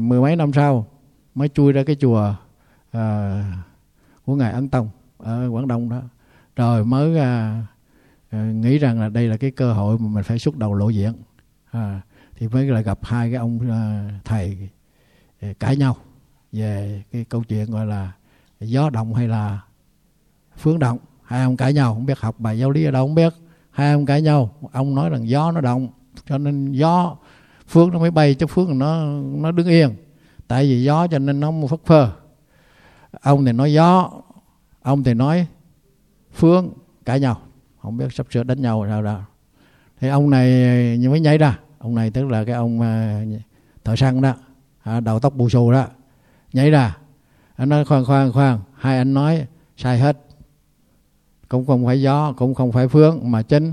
mười mấy năm sau mới chui ra cái chùa của ngài Ấn Tông ở Quảng Đông đó, rồi mới nghĩ rằng là đây là cái cơ hội mà mình phải xuất đầu lộ diện. Thì mới lại gặp hai cái ông thầy cãi nhau về cái câu chuyện gọi là gió động hay là phương động. Hai ông cãi nhau, không biết học bài giáo lý ở đâu không biết. Hai ông cãi nhau, ông nói rằng gió nó động cho nên gió phương nó mới bay, chứ phương nó đứng yên. Tại vì gió cho nên nó phất phơ. Ông thì nói gió, ông thì nói phương, cãi nhau, không biết sắp sửa đánh nhau rồi đó. Thì ông này mới nhảy ra. Ông này tức là cái ông thợ săn đó, đầu tóc bù xù đó, nhảy ra. Anh nói khoan, hai anh nói sai hết. Cũng không phải gió, cũng không phải phương, mà chính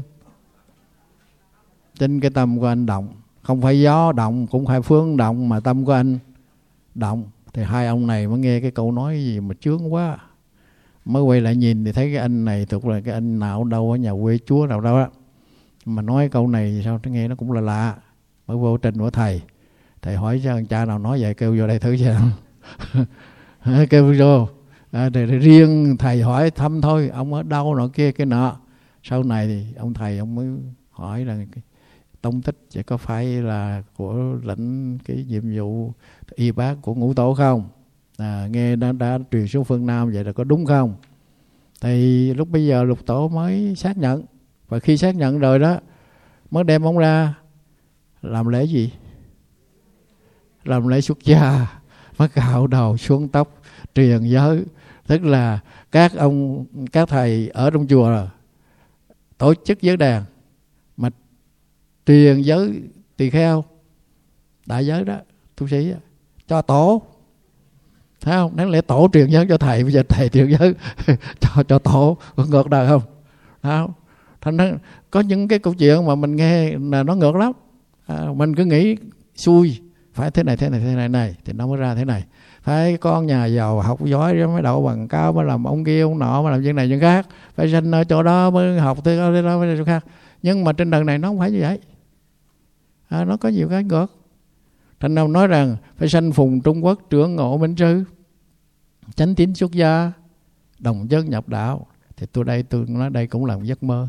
cái tâm của anh động. Không phải gió động, cũng phải phương động, mà tâm của anh động. Thì hai ông này mới nghe cái câu nói gì mà chướng quá, mới quay lại nhìn thì thấy cái anh này thuộc là cái anh nào đâu ở nhà quê chúa nào đâu á, mà nói câu này sao nghe nó cũng là lạ. Mới vô trình của thầy hỏi cho anh cha nào nói vậy, kêu vô đây thử xem. Kêu vô. Thì riêng thầy hỏi thăm thôi, ông ở đâu nọ kia cái nọ. Sau này thì ông thầy ông mới hỏi là cái tông tích chỉ có phải là của lãnh cái nhiệm vụ y bác của Ngũ Tổ không? Nghe đã truyền xuống phương Nam vậy là có đúng không? Thì lúc bây giờ Lục Tổ mới xác nhận. Và khi xác nhận rồi đó, mới đem ông ra làm lễ gì? Làm lễ xuất gia, mới cạo đầu xuống tóc, truyền giới. Tức là các thầy ở trong chùa tổ chức giới đàn mà truyền giới tỳ kheo, đại giới đó, tu sĩ đó, cho tổ. Thấy không? Đáng lẽ tổ truyền giới cho thầy, bây giờ thầy truyền giới cho tổ, có ngược đời không? Không? Thành ra có những cái câu chuyện mà mình nghe là nó ngược lắm. Mình cứ nghĩ xui, phải thế này thì nó mới ra thế này. Phải con nhà giàu học giỏi mới đậu bằng cao, mới làm ông kia ông nọ, mới làm chuyện này chuyện khác. Phải sinh ở chỗ đó mới học tới đó mới chỗ khác. Nhưng mà trên đời này nó không phải như vậy. Nó có nhiều cái ngược. Thành nào nói rằng phải sanh phùng Trung Quốc, trưởng ngộ minh sư, chánh tín xuất gia, đồng chân nhập đạo. Thì tôi nói đây cũng là một giấc mơ.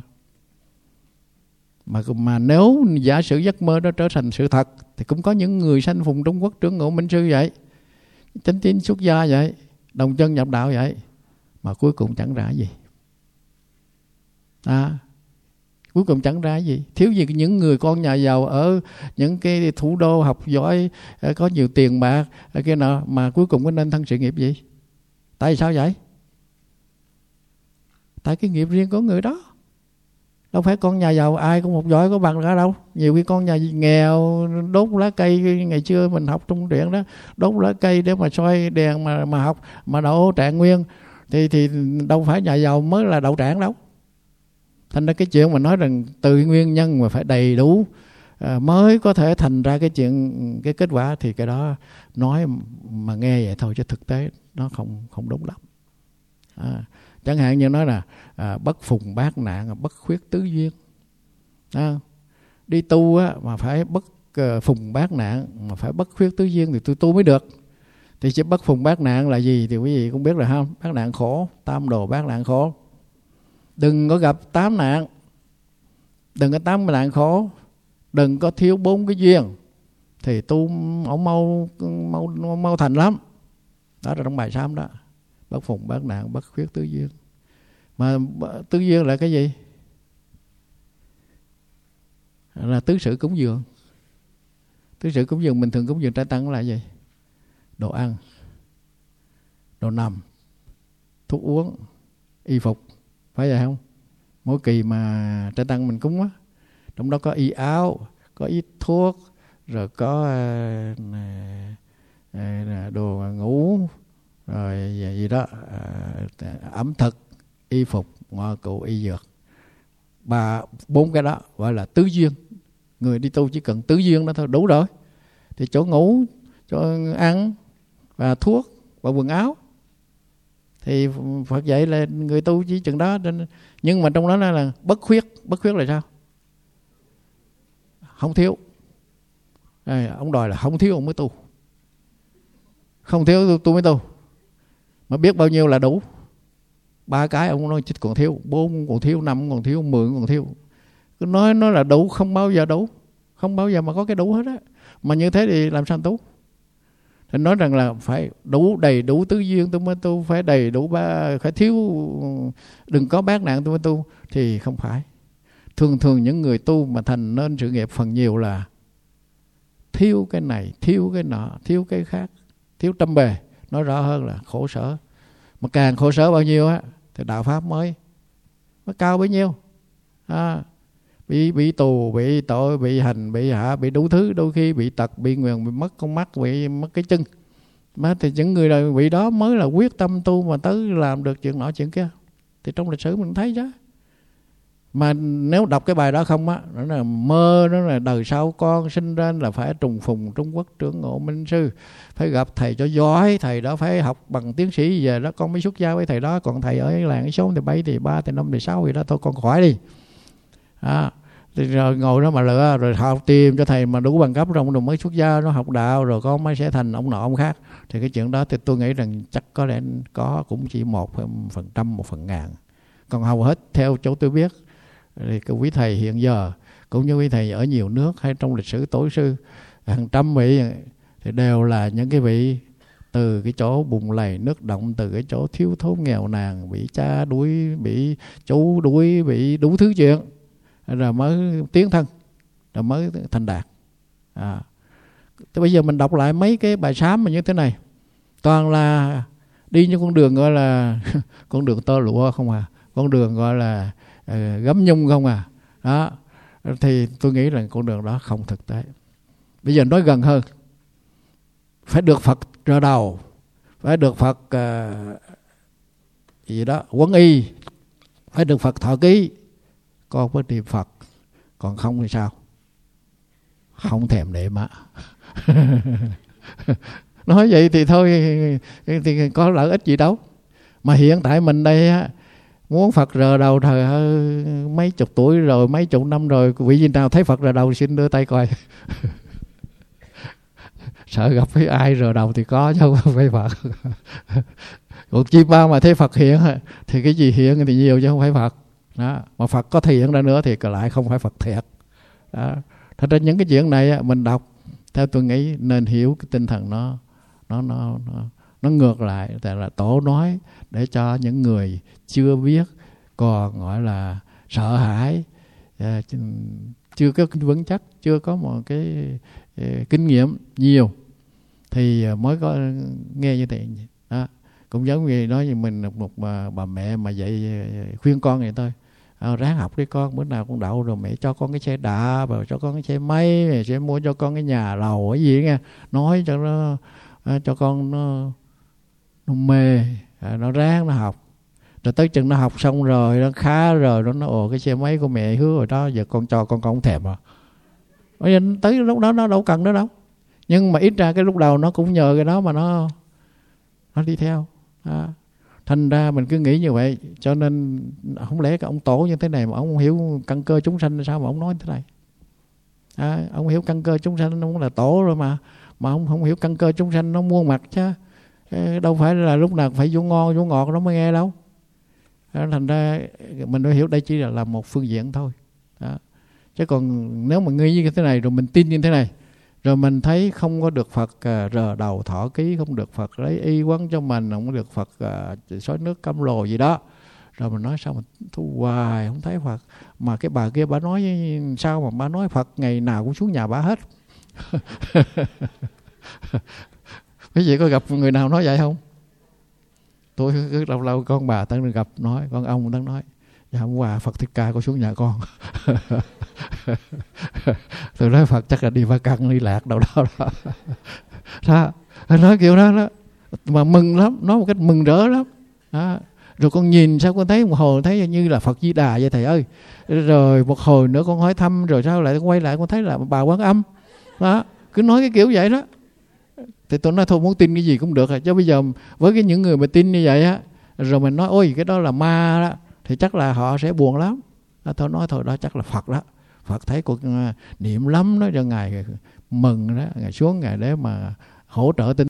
Mà nếu giả sử giấc mơ đó trở thành sự thật, thì cũng có những người sanh phùng Trung Quốc, trưởng ngộ minh sư vậy, chánh tín xuất gia vậy, đồng chân nhập đạo vậy, mà cuối cùng chẳng ra gì. Cuối cùng chẳng ra gì. Thiếu gì những người con nhà giàu ở những cái thủ đô học giỏi, có nhiều tiền bạc kia nọ, mà cuối cùng có nên thân sự nghiệp gì? Tại sao vậy? Tại cái nghiệp riêng của người đó. Đâu phải con nhà giàu ai cũng học giỏi có bằng cả đâu. Nhiều khi con nhà nghèo đốt lá cây, ngày xưa mình học trong truyện đó, đốt lá cây để mà soi đèn mà học, mà đậu trạng nguyên, thì đâu phải nhà giàu mới là đậu trạng đâu. Thành ra cái chuyện mà nói rằng từ nguyên nhân mà phải đầy đủ mới có thể thành ra cái kết quả, thì cái đó nói mà nghe vậy thôi, chứ thực tế nó không đúng lắm. Chẳng hạn như nói là bất phùng bát nạn, bất khuyết tứ duyên. Đi tu á, mà phải bất phùng bát nạn, mà phải bất khuyết tứ duyên thì tôi tu mới được. Thì chỉ bất phùng bát nạn là gì thì quý vị cũng biết rồi không? Bát nạn khổ, tam đồ bát nạn khổ. Đừng có gặp 8 nạn, đừng có 8 nạn khổ, đừng có thiếu 4 cái duyên, thì tu ổng mau thành lắm. Đó là trong bài sám đó. Bất phùng bát nạn, bất khuyết tứ duyên. Mà tứ duyên là cái gì? Là tứ sự cúng dường. Tứ sự cúng dường mình thường cúng dường trai tăng là gì? Đồ ăn, đồ nằm, thuốc uống, y phục. Phải vậy không? Mỗi kỳ mà trai tăng mình cúng á, trong đó có y áo, có ít thuốc, rồi có đồ ngủ, rồi gì đó, ẩm thực, y phục, ngoại cụ, y dược. 4 cái đó gọi là tứ duyên. Người đi tu chỉ cần tứ duyên đó thôi đủ rồi. Thì chỗ ngủ, chỗ ăn và thuốc và quần áo. Thì Phật dạy là người tu chỉ chừng đó. Nhưng mà trong đó là bất khuyết. Bất khuyết là sao? Không thiếu. Ông đòi là không thiếu ông mới tu. Không thiếu tôi mới tu. Mà biết bao nhiêu là đủ. 3 cái ông nói còn thiếu, 4 còn thiếu, 5 còn thiếu, 10 còn thiếu. Cứ nói nó là đủ, không bao giờ đủ. Không bao giờ mà có cái đủ hết á. Mà như thế thì làm sao tu? Thì nói rằng là phải đủ, đầy đủ tứ duyên tôi mới tu, phải đầy đủ phải thiếu, đừng có bát nạn tôi mới tu. Thì không phải. Thường thường những người tu mà thành nên sự nghiệp phần nhiều là thiếu cái này, thiếu cái nọ, thiếu cái khác, thiếu trăm bề. Nói rõ hơn là khổ sở. Mà càng khổ sở bao nhiêu á thì đạo pháp mới cao bấy nhiêu. Bị tù, bị tội, bị hành, bị hạ, bị đủ thứ. Đôi khi bị tật, bị nguyền, bị mất con mắt, bị mất cái chân. Mà thì những người là bị đó mới là quyết tâm tu mà tới làm được chuyện nọ chuyện kia. Thì trong lịch sử mình thấy đó. Mà nếu đọc cái bài đó không á, nó là mơ, nó là đời sau con sinh ra là phải trùng phùng Trung Quốc trưởng ngộ minh sư, phải gặp thầy cho giỏi, thầy đó phải học bằng tiến sĩ, về đó con mới xuất gia với thầy đó, còn thầy ở làng cái số thì 7 thì 3 thì 5 thì 6 thì đó thôi con khỏi đi. Thì rồi ngồi đó mà lựa, rồi học tìm cho thầy mà đủ bằng cấp rồi mới xuất gia, nó học đạo rồi con mới sẽ thành ông nọ ông khác. Thì cái chuyện đó thì tôi nghĩ rằng chắc có lẽ có cũng chỉ 1%, 1/1000. Còn hầu hết theo chỗ tôi biết thì cái quý thầy hiện giờ cũng như quý thầy ở nhiều nước hay trong lịch sử tổ sư hàng trăm vị thì đều là những cái vị từ cái chỗ bùn lầy nước động, từ cái chỗ thiếu thốn nghèo nàn, bị cha đuổi, bị chú đuổi, bị đủ thứ chuyện, rồi mới tiến thân, rồi mới thành đạt. Thế bây giờ mình đọc lại mấy cái bài sám mà như thế này, toàn là đi những con đường gọi là con đường tơ lụa không à, con đường gọi là gấm nhung không à. Đó thì tôi nghĩ là con đường đó không thực tế. Bây giờ nói gần hơn, phải được Phật rờ đầu, phải được Phật gì đó quấn y, phải được Phật thọ ký, con mới tìm Phật. Còn không thì sao? Không thèm niệm á. Nói vậy thì thôi, thì có lợi ích gì đâu. Mà hiện tại mình đây á, muốn Phật rờ đầu thời mấy chục tuổi rồi, mấy chục năm rồi, vị gì nào thấy Phật rờ đầu xin đưa tay coi. Sợ gặp với ai rờ đầu thì có chứ không phải Phật. Còn chim bao mà thấy Phật hiện thì cái gì hiện thì nhiều chứ không phải Phật. Đó. Mà Phật có thể hiện ra nữa thì lại không phải Phật thiệt. Đó. Thật ra những cái chuyện này mình đọc theo tôi nghĩ nên hiểu cái tinh thần nó ngược lại. Tại là Tổ nói để cho những người chưa biết, còn gọi là sợ hãi, chưa có vững chắc, chưa có một cái kinh nghiệm nhiều thì mới có nghe như thế. Đó. Cũng giống như nói như mình một bà mẹ mà dạy khuyên con vậy thôi, ráng học đi con, bữa nào con đậu rồi mẹ cho con cái xe đạp, rồi cho con cái xe máy, mẹ sẽ mua cho con cái nhà lầu cái gì nghe, nói cho nó cho con nó mê, nó ráng nó học. Rồi tới chừng nó học xong rồi, nó khá rồi, nó nói ồ cái xe máy của mẹ hứa rồi đó, giờ con cho con không thèm à. Tới lúc đó nó đâu cần nữa đâu. Nhưng mà ít ra cái lúc đầu nó cũng nhờ cái đó mà nó đi theo. Thành ra mình cứ nghĩ như vậy. Cho nên không lẽ cái ông Tổ như thế này mà ông không hiểu căn cơ chúng sanh, sao mà ông nói thế này. Ông hiểu căn cơ chúng sanh, ông là Tổ rồi mà ông không hiểu căn cơ chúng sanh, nó muôn mặt chứ. Đâu phải là lúc nào phải vô ngon vô ngọt nó mới nghe đâu. Thành ra mình phải hiểu đây chỉ là một phương diện thôi. Đó. Chứ còn nếu mà nghĩ như thế này rồi mình tin như thế này, rồi mình thấy không có được Phật rờ đầu thọ ký, không được Phật lấy y quấn cho mình, không có được Phật xói nước cam lồ gì đó, rồi mình nói sao mà thu hoài không thấy Phật. Mà cái bà kia bà nói sao mà bà nói Phật ngày nào cũng xuống nhà bà hết. Quý vị có gặp người nào nói vậy không? Tôi cứ lâu lâu con bà tân gặp nói, con ông tân nói dạ hôm qua Phật Thích Ca có xuống nhà con. Tôi nói Phật chắc là đi va căng đi lạc đâu đó. Đó. Nói kiểu đó mà mừng lắm, nói một cách mừng rỡ lắm. Đó. Rồi con nhìn sao con thấy một hồi thấy như là Phật Di Đà vậy thầy ơi. Rồi một hồi nữa con hỏi thăm, rồi sao lại quay lại con thấy là bà Quán Âm. Đó. Cứ nói cái kiểu vậy đó. Thì tôi nói thôi muốn tin cái gì cũng được. Chứ bây giờ với những người mà tin như vậy á, rồi mình nói ôi cái đó là ma đó, thì chắc là họ sẽ buồn lắm. Tôi nói thôi đó chắc là Phật đó. Phật thấy cuộc niệm lắm đó cho Ngài mừng đó, Ngài xuống Ngài để mà hỗ trợ tinh